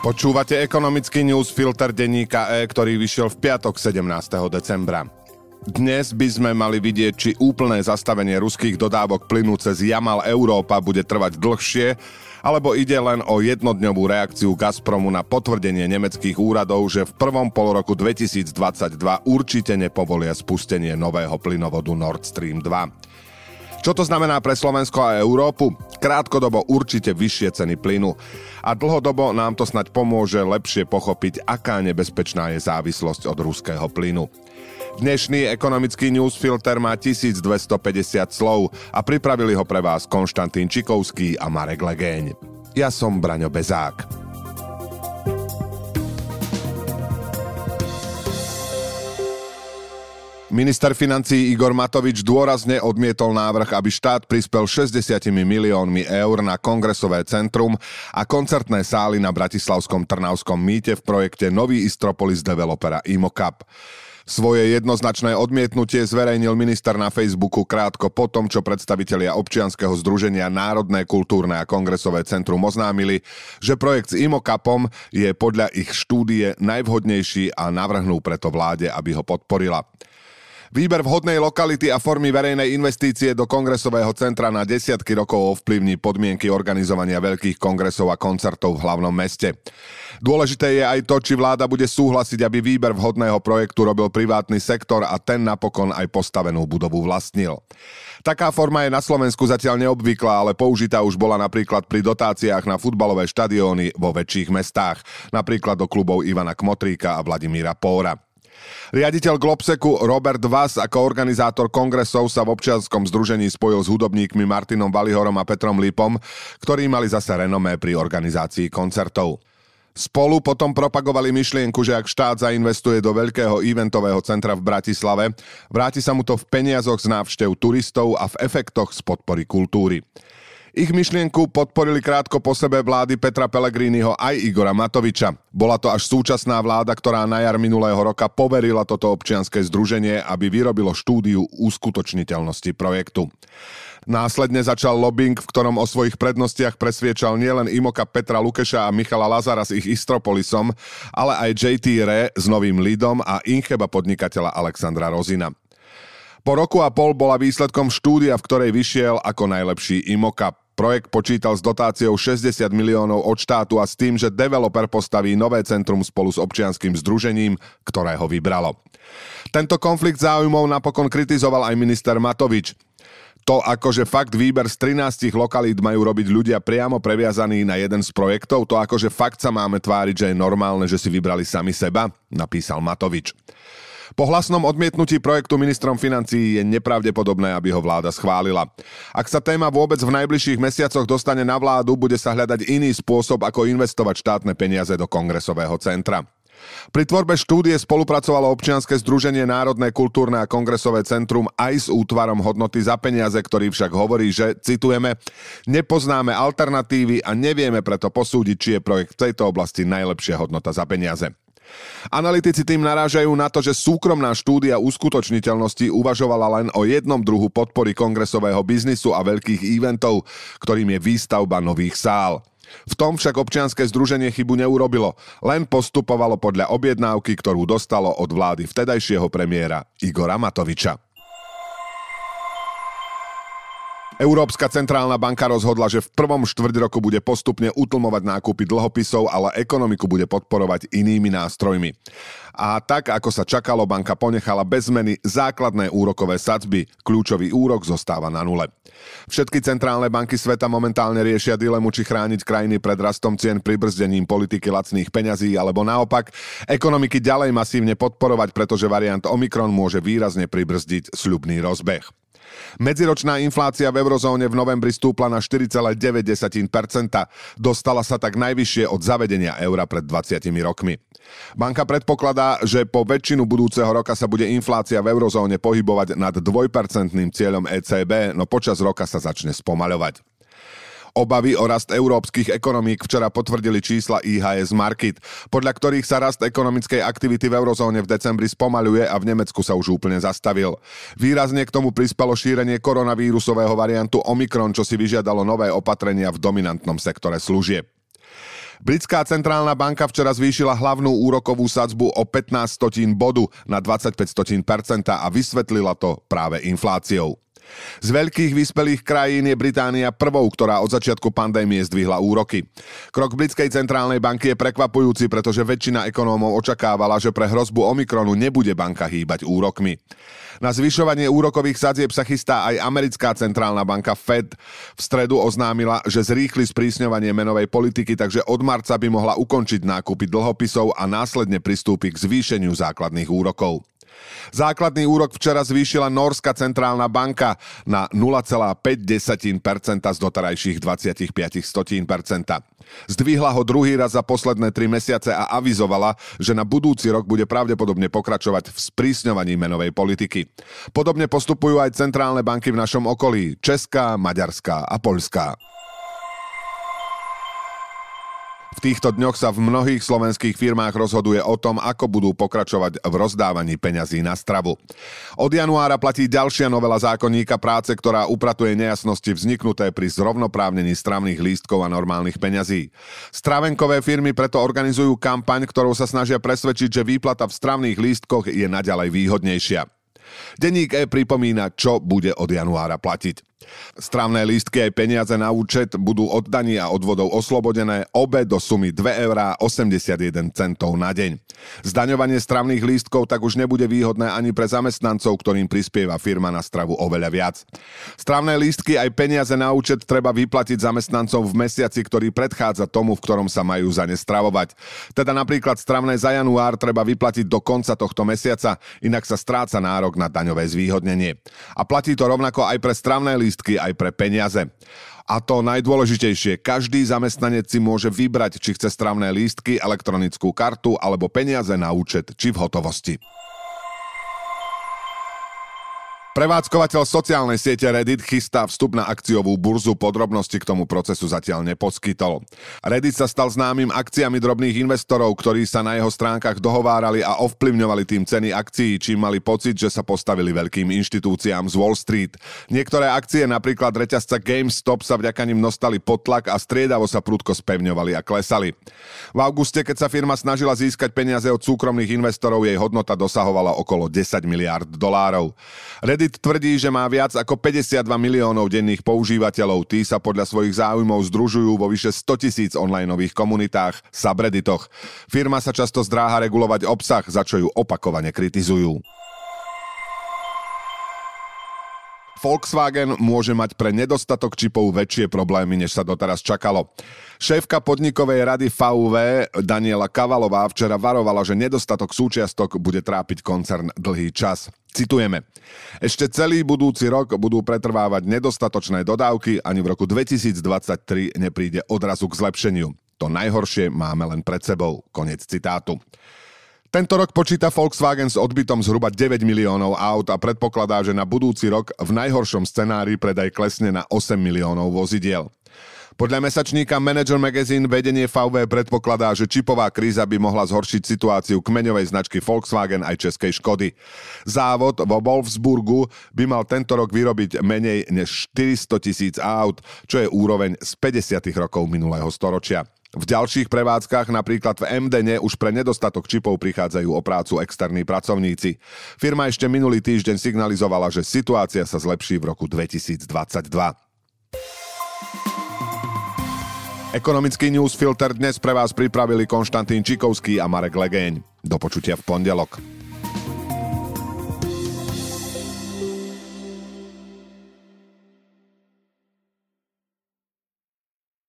Počúvate ekonomický newsfilter denníka E, ktorý vyšiel v piatok 17. decembra. Dnes by sme mali vidieť, či úplné zastavenie ruských dodávok plynu cez Jamal Európa bude trvať dlhšie, alebo ide len o jednodňovú reakciu Gazpromu na potvrdenie nemeckých úradov, že v prvom polroku 2022 určite nepovolia spustenie nového plynovodu Nord Stream 2. Čo to znamená pre Slovensko a Európu? Krátkodobo určite vyššie ceny plynu. A dlhodobo nám to snáď pomôže lepšie pochopiť, aká nebezpečná je závislosť od ruského plynu. Dnešný ekonomický newsfilter má 1250 slov a pripravili ho pre vás Konštantín Čikovský a Marek Legeň. Ja som Braňo Bezák. Minister financií Igor Matovič dôrazne odmietol návrh, aby štát prispel 60 miliónmi eur na kongresové centrum a koncertné sály na bratislavskom Trnavskom mýte v projekte Nový Istropolis developera Imocap. Svoje jednoznačné odmietnutie zverejnil minister na Facebooku krátko po tom, čo predstavitelia občianskeho združenia Národné kultúrne a kongresové centrum oznámili, že projekt s Imocapom je podľa ich štúdie najvhodnejší a navrhnú preto vláde, aby ho podporila. Výber vhodnej lokality a formy verejnej investície do kongresového centra na desiatky rokov ovplyvní podmienky organizovania veľkých kongresov a koncertov v hlavnom meste. Dôležité je aj to, či vláda bude súhlasiť, aby výber vhodného projektu robil privátny sektor a ten napokon aj postavenú budovu vlastnil. Taká forma je na Slovensku zatiaľ neobvyklá, ale použitá už bola napríklad pri dotáciách na futbalové štadióny vo väčších mestách, napríklad do klubov Ivana Kmotríka a Vladimíra Póra. Riaditeľ Globseku Robert Vas ako organizátor kongresov sa v občianskom združení spojil s hudobníkmi Martinom Valihorom a Petrom Lipom, ktorí mali zase renomé pri organizácii koncertov. Spolu potom propagovali myšlienku, že ak štát zainvestuje do veľkého eventového centra v Bratislave, vráti sa mu to v peniazoch z návštev turistov a v efektoch z podpory kultúry. Ich myšlienku podporili krátko po sebe vlády Petra Pellegriniho aj Igora Matoviča. Bola to až súčasná vláda, ktorá na jar minulého roka poverila toto občianske združenie, aby vyrobilo štúdiu uskutočniteľnosti projektu. Následne začal lobbying, v ktorom o svojich prednostiach presviečal nielen Imocap Petra Lukeša a Michala Lazara s ich Istropolisom, ale aj JT Re s Novým Lidom a Incheba podnikateľa Alexandra Rozina. Po roku a pol bola výsledkom štúdia, v ktorej vyšiel ako najlepší Imocap. Projekt počítal s dotáciou 60 miliónov od štátu a s tým, že developer postaví nové centrum spolu s občianskym združením, ktoré ho vybralo. Tento konflikt záujmov napokon kritizoval aj minister Matovič. To akože fakt výber z 13 lokalít majú robiť ľudia priamo previazaní na jeden z projektov, to akože fakt sa máme tváriť, že je normálne, že si vybrali sami seba, napísal Matovič. Po hlasnom odmietnutí projektu ministrom financií je nepravdepodobné, aby ho vláda schválila. Ak sa téma vôbec v najbližších mesiacoch dostane na vládu, bude sa hľadať iný spôsob, ako investovať štátne peniaze do kongresového centra. Pri tvorbe štúdie spolupracovalo občianske združenie Národné kultúrne a kongresové centrum aj s útvarom hodnoty za peniaze, ktorý však hovorí, že, citujeme, nepoznáme alternatívy a nevieme preto posúdiť, či je projekt v tejto oblasti najlepšia hodnota za peniaze. Analytici tým narážajú na to, že súkromná štúdia uskutočniteľnosti uvažovala len o jednom druhu podpory kongresového biznisu a veľkých eventov, ktorým je výstavba nových sál. V tom však občianske združenie chybu neurobilo, len postupovalo podľa objednávky, ktorú dostalo od vlády vtedajšieho premiéra Igora Matoviča. Európska centrálna banka rozhodla, že v prvom štvrťroku bude postupne utlmovať nákupy dlhopisov, ale ekonomiku bude podporovať inými nástrojmi. A tak, ako sa čakalo, banka ponechala bez zmeny základné úrokové sadzby. Kľúčový úrok zostáva na nule. Všetky centrálne banky sveta momentálne riešia dilemu, či chrániť krajiny pred rastom cien pribrzdením politiky lacných peňazí, alebo naopak ekonomiky ďalej masívne podporovať, pretože variant Omikron môže výrazne pribrzdiť sľubný rozbeh. Medziročná inflácia v eurozóne v novembri stúpla na 4,9%. Dostala sa tak najvyššie od zavedenia eura pred 20 rokmi. Banka predpokladá, že po väčšinu budúceho roka sa bude inflácia v eurozóne pohybovať nad 2% cieľom ECB, no počas roka sa začne spomaľovať. Obavy o rast európskych ekonomík včera potvrdili čísla IHS Markit, podľa ktorých sa rast ekonomickej aktivity v eurozóne v decembri spomaľuje a v Nemecku sa už úplne zastavil. Výrazne k tomu prispelo šírenie koronavírusového variantu Omikron, čo si vyžiadalo nové opatrenia v dominantnom sektore služieb. Britská centrálna banka včera zvýšila hlavnú úrokovú sadzbu o 0,15 bodu na 25% a vysvetlila to práve infláciou. Z veľkých vyspelých krajín je Británia prvou, ktorá od začiatku pandémie zdvihla úroky. Krok britskej centrálnej banky je prekvapujúci, pretože väčšina ekonómov očakávala, že pre hrozbu Omikronu nebude banka hýbať úrokmi. Na zvyšovanie úrokových sadzieb sa chystá aj americká centrálna banka Fed. V stredu oznámila, že zrýchli sprísňovanie menovej politiky, takže od marca by mohla ukončiť nákupy dlhopisov a následne pristúpi k zvýšeniu základných úrokov. Základný úrok včera zvýšila Nórska centrálna banka na 0,5% z doterajších 25%. Zdvihla ho druhý raz za posledné 3 mesiace a avizovala, že na budúci rok bude pravdepodobne pokračovať v sprísňovaní menovej politiky. Podobne postupujú aj centrálne banky v našom okolí: česká, maďarská a poľská. V týchto dňoch sa v mnohých slovenských firmách rozhoduje o tom, ako budú pokračovať v rozdávaní peňazí na stravu. Od januára platí ďalšia novela zákonníka práce, ktorá upratuje nejasnosti vzniknuté pri zrovnoprávnení stravných lístkov a normálnych peňazí. Stravenkové firmy preto organizujú kampaň, ktorou sa snažia presvedčiť, že výplata v stravných lístkoch je naďalej výhodnejšia. Denník E pripomína, čo bude od januára platiť. Stravné lístky aj peniaze na účet budú od daní a odvodov oslobodené, obe do sumy 2,81 € na deň. Zdaňovanie stravných lístkov tak už nebude výhodné ani pre zamestnancov, ktorým prispieva firma na stravu oveľa viac. Stravné lístky aj peniaze na účet treba vyplatiť zamestnancom v mesiaci, ktorý predchádza tomu, v ktorom sa majú za ne stravovať. Teda napríklad stravné za január treba vyplatiť do konca tohto mesiaca, inak sa stráca nárok na daňové zvýhodnenie. A platí to rovnako aj pre stravné lístky, aj pre peniaze. A to najdôležitejšie, každý zamestnanec si môže vybrať, či chce stravné lístky, elektronickú kartu alebo peniaze na účet, či v hotovosti. Prevádzkovateľ sociálnej siete Reddit chystá vstup na akciovú burzu, podrobnosti k tomu procesu zatiaľ neposkytol. Reddit sa stal známym akciami drobných investorov, ktorí sa na jeho stránkach dohovárali a ovplyvňovali tým ceny akcií, čím mali pocit, že sa postavili veľkým inštitúciám z Wall Street. Niektoré akcie, napríklad reťazca GameStop, sa vďaka nim dostali pod tlak a striedavo sa prudko spevňovali a klesali. V auguste, keď sa firma snažila získať peniaze od súkromných investorov, jej hodnota dosahovala okolo $10 miliárd. Reddit tvrdí, že má viac ako 52 miliónov denných používateľov. Tí sa podľa svojich záujmov združujú vo vyše 100 000 onlineových komunitách, subredditoch. Firma sa často zdráha regulovať obsah, za čo ju opakovane kritizujú. Volkswagen môže mať pre nedostatok čipov väčšie problémy, než sa doteraz čakalo. Šéfka podnikovej rady VW Daniela Kavalová včera varovala, že nedostatok súčiastok bude trápiť koncern dlhý čas. Citujeme: ešte celý budúci rok budú pretrvávať nedostatočné dodávky, ani v roku 2023 nepríde odrazu k zlepšeniu. To najhoršie máme len pred sebou. Koniec citátu. Tento rok počíta Volkswagen s odbytom zhruba 9 miliónov aut a predpokladá, že na budúci rok v najhoršom scenári predaj klesne na 8 miliónov vozidiel. Podľa mesačníka Manager Magazine vedenie VW predpokladá, že čipová kríza by mohla zhoršiť situáciu kmeňovej značky Volkswagen aj českej Škody. Závod vo Wolfsburgu by mal tento rok vyrobiť menej než 400 000 aut, čo je úroveň z 50. rokov minulého storočia. V ďalších prevádzkach, napríklad v Emdene, už pre nedostatok čipov prichádzajú o prácu externí pracovníci. Firma ešte minulý týždeň signalizovala, že situácia sa zlepší v roku 2022. Ekonomický newsfilter dnes pre vás pripravili Konštantín Čikovský a Marek Legeň. Do počutia v pondelok.